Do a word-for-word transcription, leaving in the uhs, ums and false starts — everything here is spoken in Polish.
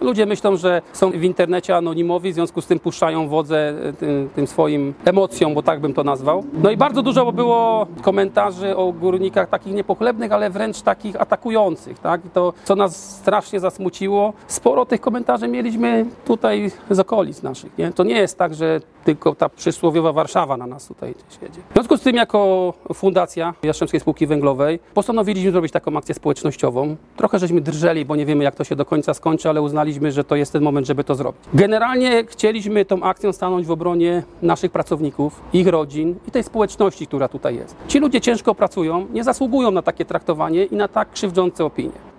Ludzie myślą, że są w internecie anonimowi, w związku z tym puszczają wodze tym, tym swoim emocjom, bo tak bym to nazwał. No i bardzo dużo było komentarzy o górnikach takich niepochlebnych, ale wręcz takich atakujących, tak? I to, co nas strasznie zasmuciło, sporo tych komentarzy mieliśmy tutaj z okolic naszych, nie? To nie jest tak, że tylko ta przysłowiowa Warszawa na nas tutaj siedzi. W związku z tym, jako Fundacja Jastrzębskiej Spółki Węglowej postanowiliśmy zrobić taką akcję społecznościową. Trochę żeśmy drżeli, bo nie wiemy, jak to się do końca skończy, ale uznaliśmy, że to jest ten moment, żeby to zrobić. Generalnie chcieliśmy tą akcją stanąć w obronie naszych pracowników, ich rodzin i tej społeczności, która tutaj jest. Ci ludzie ciężko pracują, nie zasługują na takie traktowanie i na tak krzywdzące opinie.